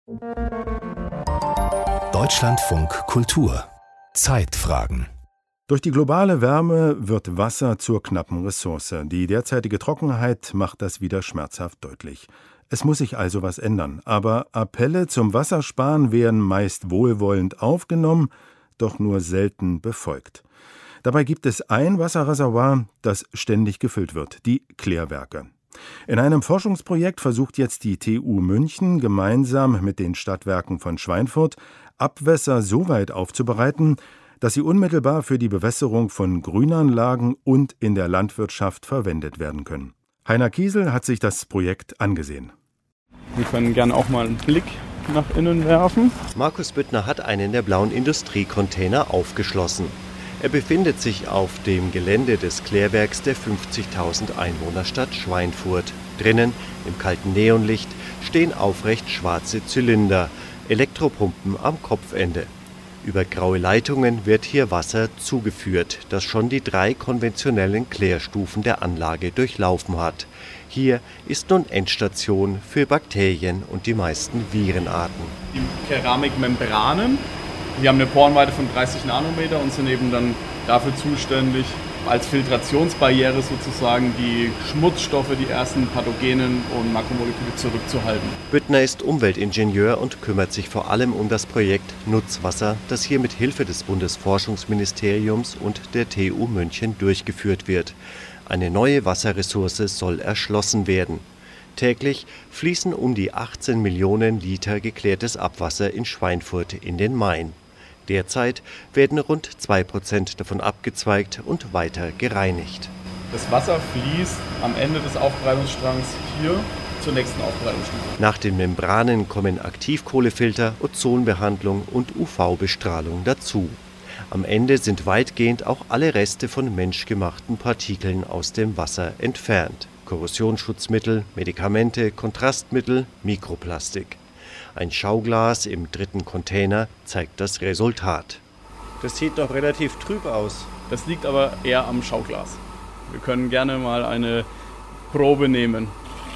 Deutschlandfunk Kultur Zeitfragen. Durch die globale Wärme wird Wasser zur knappen Ressource. Die derzeitige Trockenheit macht das wieder schmerzhaft deutlich. Es muss sich also was ändern. Aber Appelle zum Wassersparen werden meist wohlwollend aufgenommen, doch nur selten befolgt. Dabei gibt es ein Wasserreservoir, das ständig gefüllt wird, die Klärwerke. In einem Forschungsprojekt versucht jetzt die TU München gemeinsam mit den Stadtwerken von Schweinfurt Abwässer so weit aufzubereiten, dass sie unmittelbar für die Bewässerung von Grünanlagen und in der Landwirtschaft verwendet werden können. Heiner Kiesel hat sich das Projekt angesehen. Wir können gerne auch mal einen Blick nach innen werfen. Markus Büttner hat einen der blauen Industriecontainer aufgeschlossen. Er befindet sich auf dem Gelände des Klärwerks der 50.000 Einwohnerstadt Schweinfurt. Drinnen, im kalten Neonlicht, stehen aufrecht schwarze Zylinder, Elektropumpen am Kopfende. Über graue Leitungen wird hier Wasser zugeführt, das schon die 3 konventionellen Klärstufen der Anlage durchlaufen hat. Hier ist nun Endstation für Bakterien und die meisten Virenarten. Die Keramikmembranen, die haben eine Porenweite von 30 Nanometer und sind eben dann dafür zuständig, als Filtrationsbarriere sozusagen die Schmutzstoffe, die ersten Pathogenen und Makromoleküle zurückzuhalten. Büttner ist Umweltingenieur und kümmert sich vor allem um das Projekt Nutzwasser, das hier mit Hilfe des Bundesforschungsministeriums und der TU München durchgeführt wird. Eine neue Wasserressource soll erschlossen werden. Täglich fließen um die 18 Millionen Liter geklärtes Abwasser in Schweinfurt in den Main. Derzeit werden rund 2% davon abgezweigt und weiter gereinigt. Das Wasser fließt am Ende des Aufbereitungsstrangs hier zur nächsten Aufbereitungsstufe. Nach den Membranen kommen Aktivkohlefilter, Ozonbehandlung und UV-Bestrahlung dazu. Am Ende sind weitgehend auch alle Reste von menschgemachten Partikeln aus dem Wasser entfernt. Korrosionsschutzmittel, Medikamente, Kontrastmittel, Mikroplastik. Ein Schauglas im 3. Container zeigt das Resultat. Das sieht doch relativ trüb aus. Das liegt aber eher am Schauglas. Wir können gerne mal eine Probe nehmen.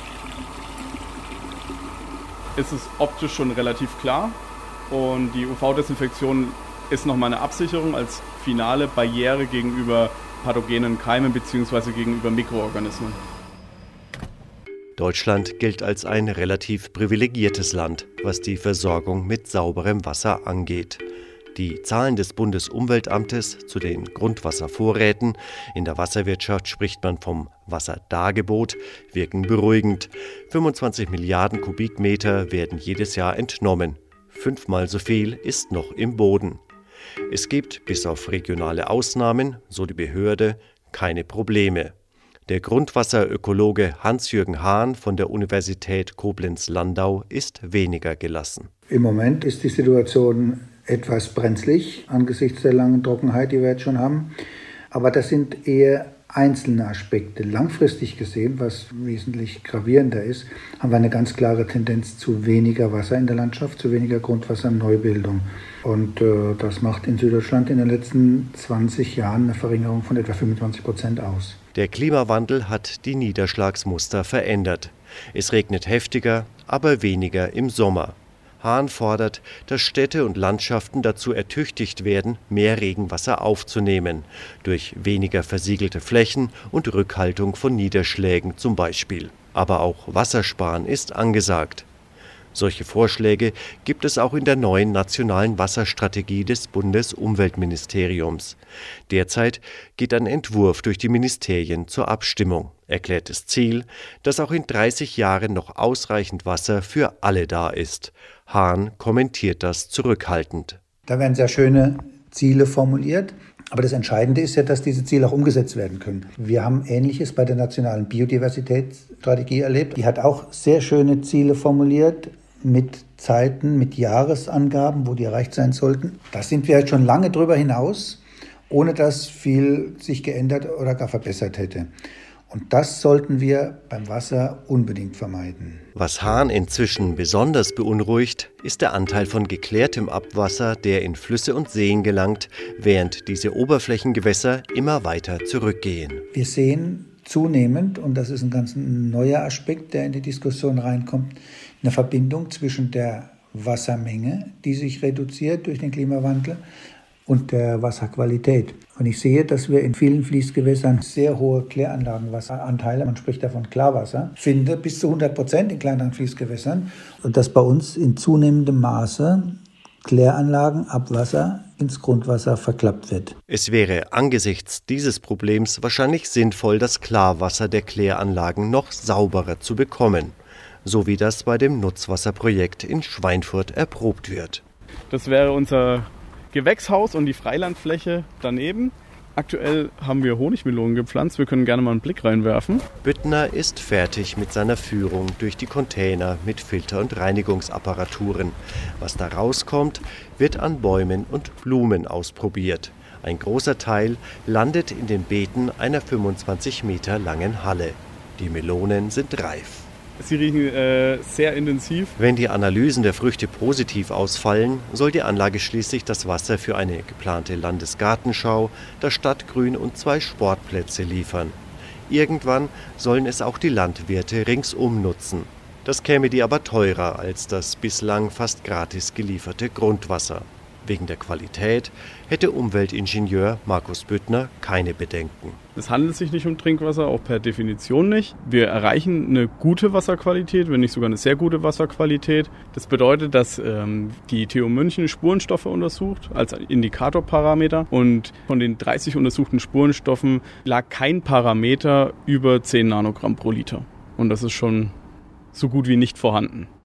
Es ist optisch schon relativ klar und die UV-Desinfektion ist nochmal eine Absicherung als finale Barriere gegenüber pathogenen Keimen bzw. gegenüber Mikroorganismen. Deutschland gilt als ein relativ privilegiertes Land, was die Versorgung mit sauberem Wasser angeht. Die Zahlen des Bundesumweltamtes zu den Grundwasservorräten, in der Wasserwirtschaft spricht man vom Wasserdargebot, wirken beruhigend. 25 Milliarden Kubikmeter werden jedes Jahr entnommen. 5-mal so viel ist noch im Boden. Es gibt, bis auf regionale Ausnahmen, so die Behörde, keine Probleme. Der Grundwasserökologe Hans-Jürgen Hahn von der Universität Koblenz-Landau ist weniger gelassen. Im Moment ist die Situation etwas brenzlig angesichts der langen Trockenheit, die wir jetzt schon haben. Aber das sind eher einzelne Aspekte. Langfristig gesehen, was wesentlich gravierender ist, haben wir eine ganz klare Tendenz zu weniger Wasser in der Landschaft, zu weniger Grundwasserneubildung. Und das macht in Süddeutschland in den letzten 20 Jahren eine Verringerung von etwa 25% aus. Der Klimawandel hat die Niederschlagsmuster verändert. Es regnet heftiger, aber weniger im Sommer. Hahn fordert, dass Städte und Landschaften dazu ertüchtigt werden, mehr Regenwasser aufzunehmen, durch weniger versiegelte Flächen und Rückhaltung von Niederschlägen zum Beispiel. Aber auch Wassersparen ist angesagt. Solche Vorschläge gibt es auch in der neuen nationalen Wasserstrategie des Bundesumweltministeriums. Derzeit geht ein Entwurf durch die Ministerien zur Abstimmung. Erklärtes Ziel, dass auch in 30 Jahren noch ausreichend Wasser für alle da ist. Hahn kommentiert das zurückhaltend. Da werden sehr schöne Ziele formuliert. Aber das Entscheidende ist ja, dass diese Ziele auch umgesetzt werden können. Wir haben Ähnliches bei der nationalen Biodiversitätsstrategie erlebt. Die hat auch sehr schöne Ziele formuliert mit Zeiten, mit Jahresangaben, wo die erreicht sein sollten. Da sind wir jetzt schon lange drüber hinaus, ohne dass viel sich geändert oder gar verbessert hätte. Und das sollten wir beim Wasser unbedingt vermeiden. Was Hahn inzwischen besonders beunruhigt, ist der Anteil von geklärtem Abwasser, der in Flüsse und Seen gelangt, während diese Oberflächengewässer immer weiter zurückgehen. Wir sehen zunehmend, und das ist ein ganz neuer Aspekt, der in die Diskussion reinkommt, eine Verbindung zwischen der Wassermenge, die sich reduziert durch den Klimawandel, und der Wasserqualität. Und ich sehe, dass wir in vielen Fließgewässern sehr hohe Kläranlagenwasseranteile, man spricht davon Klarwasser, finde bis zu 100% in kleineren Fließgewässern. Und dass bei uns in zunehmendem Maße Kläranlagenabwasser ins Grundwasser verklappt wird. Es wäre angesichts dieses Problems wahrscheinlich sinnvoll, das Klarwasser der Kläranlagen noch sauberer zu bekommen, so wie das bei dem Nutzwasserprojekt in Schweinfurt erprobt wird. Das wäre unser Gewächshaus und die Freilandfläche daneben. Aktuell haben wir Honigmelonen gepflanzt. Wir können gerne mal einen Blick reinwerfen. Büttner ist fertig mit seiner Führung durch die Container mit Filter- und Reinigungsapparaturen. Was da rauskommt, wird an Bäumen und Blumen ausprobiert. Ein großer Teil landet in den Beeten einer 25 Meter langen Halle. Die Melonen sind reif. Sie riechen sehr intensiv. Wenn die Analysen der Früchte positiv ausfallen, soll die Anlage schließlich das Wasser für eine geplante Landesgartenschau, das Stadtgrün und 2 Sportplätze liefern. Irgendwann sollen es auch die Landwirte ringsum nutzen. Das käme die aber teurer als das bislang fast gratis gelieferte Grundwasser. Wegen der Qualität hätte Umweltingenieur Markus Büttner keine Bedenken. Es handelt sich nicht um Trinkwasser, auch per Definition nicht. Wir erreichen eine gute Wasserqualität, wenn nicht sogar eine sehr gute Wasserqualität. Das bedeutet, dass die TU München Spurenstoffe untersucht als Indikatorparameter. Und von den 30 untersuchten Spurenstoffen lag kein Parameter über 10 Nanogramm pro Liter. Und das ist schon so gut wie nicht vorhanden.